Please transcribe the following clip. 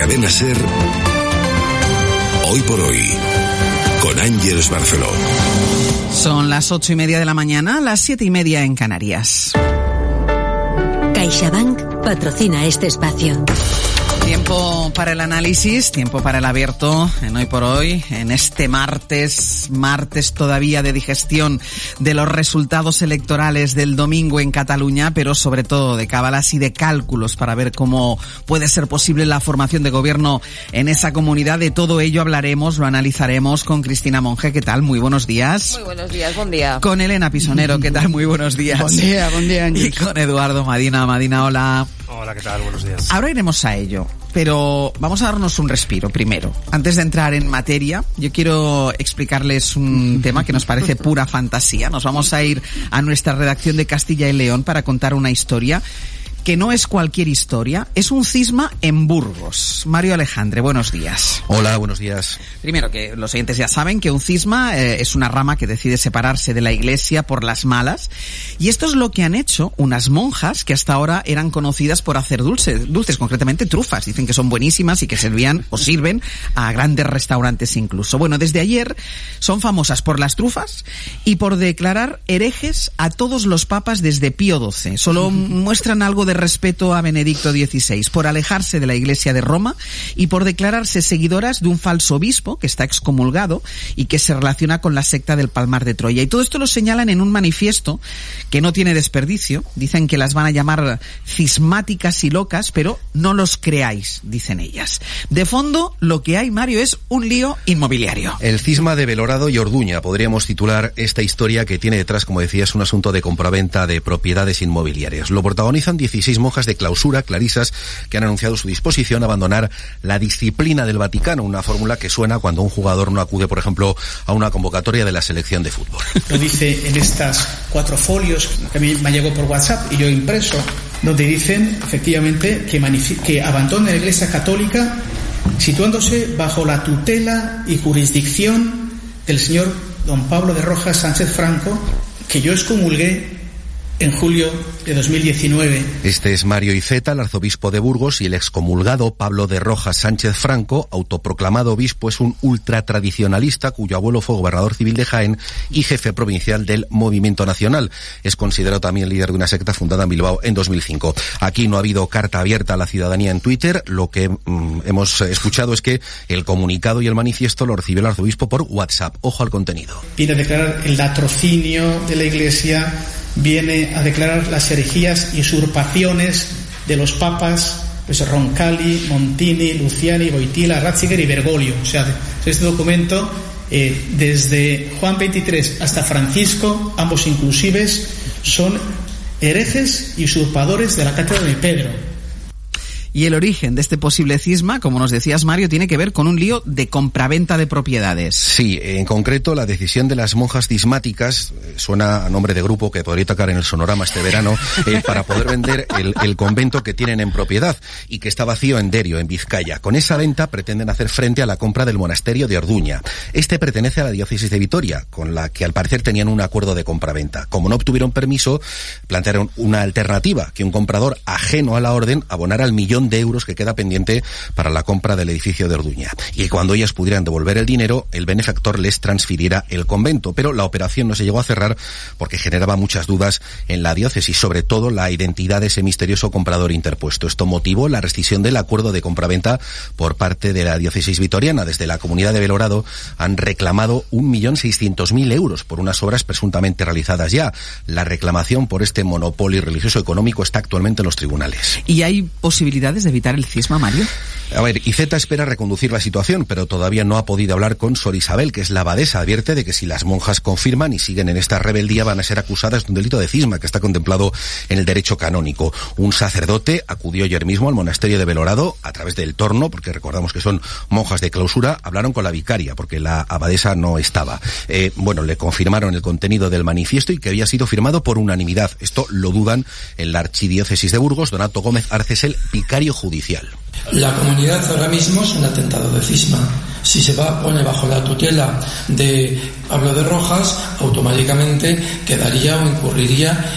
Cadena SER, Hoy por Hoy, con Ángeles Barceló. Son las 8:30 de la mañana, las 7:30 en Canarias. CaixaBank patrocina este espacio. Tiempo para el análisis, tiempo para el abierto en Hoy por Hoy, en este martes todavía de digestión de los resultados electorales del domingo en Cataluña, pero sobre todo de cábalas y de cálculos para ver cómo puede ser posible la formación de gobierno en esa comunidad. De todo ello hablaremos, lo analizaremos con Cristina Monge. ¿Qué tal? Muy buenos días. Muy buenos días, buen día. Con Elena Pisonero. ¿Qué tal? Muy buenos días. Buen día, Ángeles. Y con Eduardo Madina. Madina, hola. Hola, ¿qué tal? Buenos días. Ahora iremos a ello, pero vamos a darnos un respiro primero. Antes de entrar en materia, yo quiero explicarles un tema que nos parece pura fantasía. Nos vamos a ir a nuestra redacción de Castilla y León para contar una historia que no es cualquier historia, es un cisma en Burgos. Mario Alejandre, buenos días. Hola, buenos días. Primero, que los oyentes ya saben que un cisma es una rama que decide separarse de la Iglesia por las malas, y esto es lo que han hecho unas monjas que hasta ahora eran conocidas por hacer dulces, concretamente trufas. Dicen que son buenísimas y que servían o sirven a grandes restaurantes incluso. Bueno, desde ayer son famosas por las trufas y por declarar herejes a todos los papas desde Pío XII. Solo muestran algo de respeto a Benedicto XVI, por alejarse de la Iglesia de Roma y por declararse seguidoras de un falso obispo que está excomulgado y que se relaciona con la secta del Palmar de Troya. Y todo esto lo señalan en un manifiesto que no tiene desperdicio. Dicen que las van a llamar cismáticas y locas, pero no los creáis, dicen ellas. De fondo, lo que hay, Mario, es un lío inmobiliario. El cisma de Belorado y Orduña, podríamos titular esta historia que tiene detrás, como decías, un asunto de compraventa de propiedades inmobiliarias. Lo protagonizan 16 monjas de clausura, clarisas, que han anunciado su disposición a abandonar la disciplina del Vaticano, una fórmula que suena cuando un jugador no acude, por ejemplo, a una convocatoria de la selección de fútbol. Lo dice en estas 4 folios que a mí me llegó por WhatsApp y yo impreso, donde dicen efectivamente que abandona la Iglesia Católica situándose bajo la tutela y jurisdicción del señor don Pablo de Rojas Sánchez Franco, que yo excomulgué en julio de 2019. Este es Mario Iceta, el arzobispo de Burgos, y el excomulgado Pablo de Rojas Sánchez Franco, autoproclamado obispo, es un ultratradicionalista cuyo abuelo fue gobernador civil de Jaén y jefe provincial del Movimiento Nacional. Es considerado también líder de una secta fundada en Bilbao en 2005. Aquí no ha habido carta abierta a la ciudadanía en Twitter. Lo que hemos escuchado es que el comunicado y el manifiesto lo recibió el arzobispo por WhatsApp. Ojo al contenido. Viene a declarar el latrocinio de la Iglesia, viene a declarar las herejías y usurpaciones de los papas, pues Roncalli, Montini, Luciani, Wojtyla, Ratzinger y Bergoglio. O sea, este documento, desde Juan XXIII hasta Francisco, ambos inclusives, son herejes y usurpadores de la cátedra de Pedro. Y el origen de este posible cisma, como nos decías, Mario, tiene que ver con un lío de compraventa de propiedades. Sí, en concreto la decisión de las monjas cismáticas, suena a nombre de grupo que podría tocar en el Sonorama este verano, para poder vender el convento que tienen en propiedad y que está vacío en Derio, en Vizcaya. Con esa venta pretenden hacer frente a la compra del monasterio de Orduña. Este pertenece a la diócesis de Vitoria, con la que al parecer tenían un acuerdo de compraventa. Como no obtuvieron permiso, plantearon una alternativa, que un comprador ajeno a la orden abonara el €1.000.000 que queda pendiente para la compra del edificio de Orduña. Y cuando ellas pudieran devolver el dinero, el benefactor les transfiriera el convento. Pero la operación no se llegó a cerrar porque generaba muchas dudas en la diócesis, sobre todo la identidad de ese misterioso comprador interpuesto. Esto motivó la rescisión del acuerdo de compraventa por parte de la diócesis vitoriana. Desde la comunidad de Belorado han reclamado €1.600.000 por unas obras presuntamente realizadas ya. La reclamación por este monopolio religioso económico está actualmente en los tribunales. ¿Y hay posibilidades de evitar el cisma, Mario? A ver, Iceta espera reconducir la situación, pero todavía no ha podido hablar con Sor Isabel, que es la abadesa. Advierte de que si las monjas confirman y siguen en esta rebeldía van a ser acusadas de un delito de cisma que está contemplado en el derecho canónico. Un sacerdote acudió ayer mismo al monasterio de Belorado a través del torno, porque recordamos que son monjas de clausura. Hablaron con la vicaria porque la abadesa no estaba. Le confirmaron el contenido del manifiesto y que había sido firmado por unanimidad. Esto lo dudan en la archidiócesis de Burgos. Donato Gómez Arce es el vicario judicial. La comunidad ahora mismo es un atentado de cisma. Si se pone bajo la tutela de Pablo de Rojas, automáticamente quedaría o incurriría